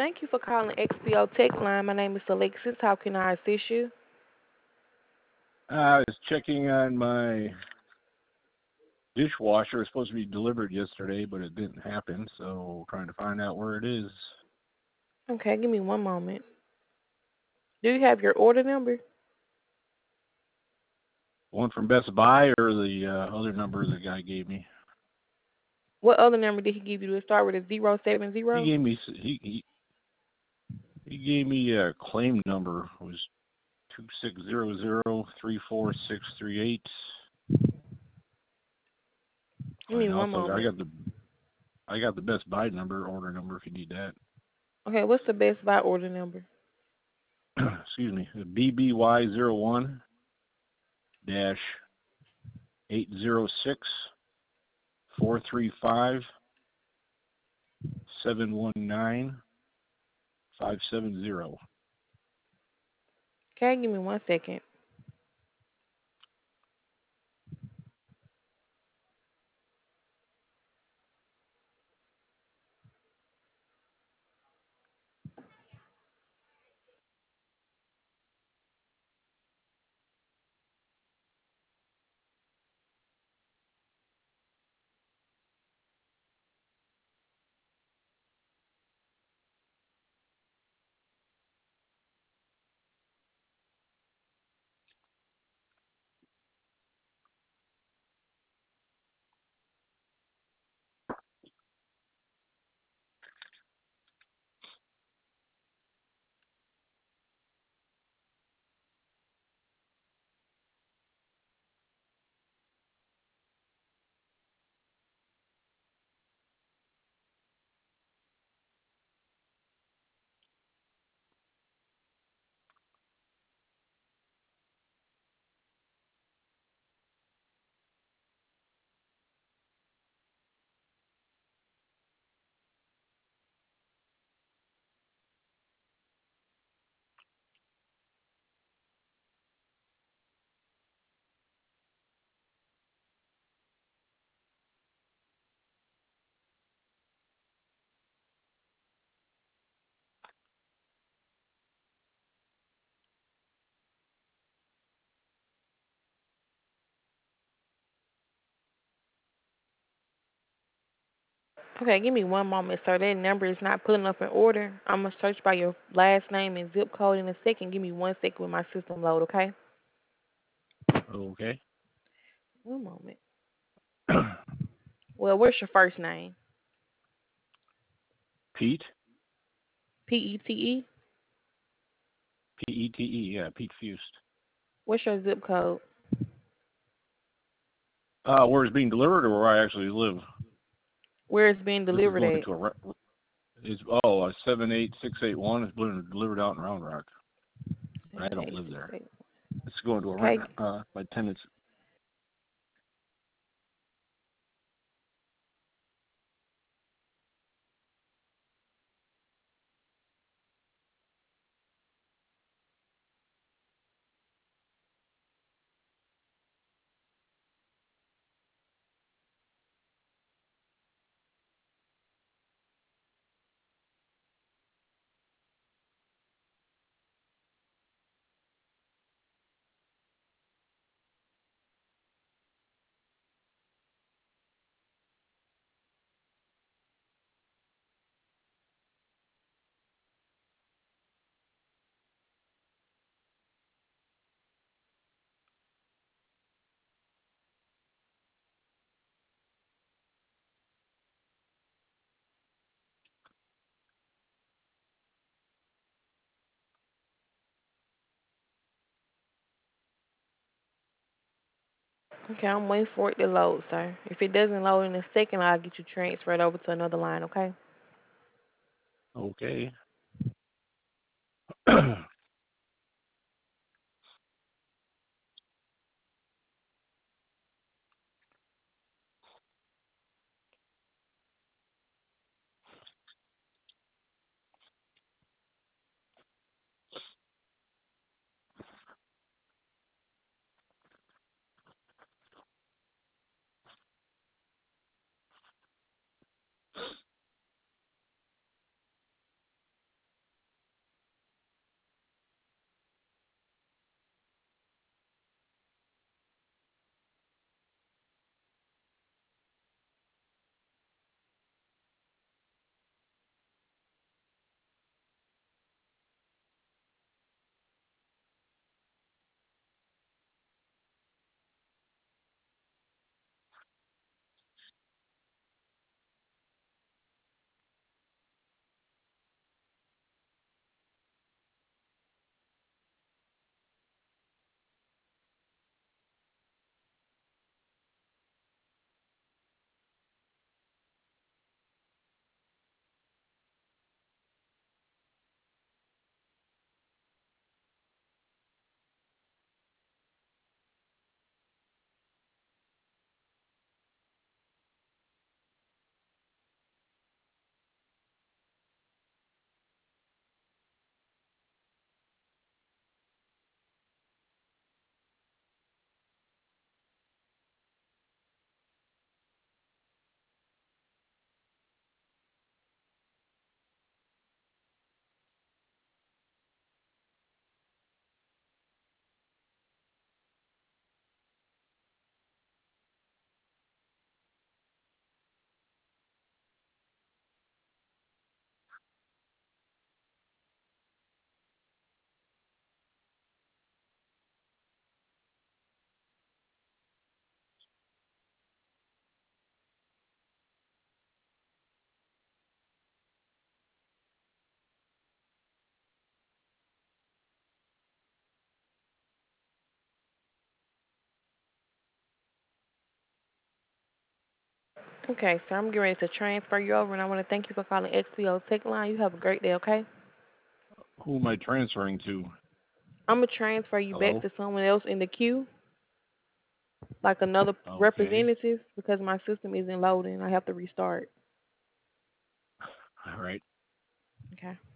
Thank you for calling XPO Tech Line. My name is Alexis. How can I assist you? I was checking on my dishwasher. It was supposed to be delivered yesterday, but it didn't happen, so trying to find out where it is. Okay, give me one moment. Do you have your order number? One from Best Buy or the other number the guy gave me? What other number did he give you to start with? A 070? He gave me he gave me a claim number. It was 26003468. Give me And one also moment. I got the Best Buy number, order number if you need that. Okay, what's the Best Buy order number? Excuse me. BBY01 dash 806-435-719-570. Okay, give me 1 second. Okay, give me one moment, sir. That number is not pulling up in order. I'm gonna search by your last name and zip code in a second. Give me 1 second with my system load, okay? Okay. One moment. Well, what's your first name? Pete, Pete. Pete, yeah, Pete Fust. What's your zip code? Where it's being delivered or where I actually live? Where it's being This is delivered going at? to is 78681. It's being delivered out in Round Rock. I don't live there. 7868. It's going to Okay. my tenants. Okay, I'm waiting for it to load, sir. If it doesn't load in a second, I'll get you transferred over to another line, okay? Okay. Okay, sir, I'm getting ready to transfer you over, and I want to thank you for calling XPO Tech Line. You have a great day, okay? Who am I transferring to? I'm going to transfer you back Hello? to someone else in the queue, like another Okay. representative, because my system isn't loading. I have to restart. All right. Okay.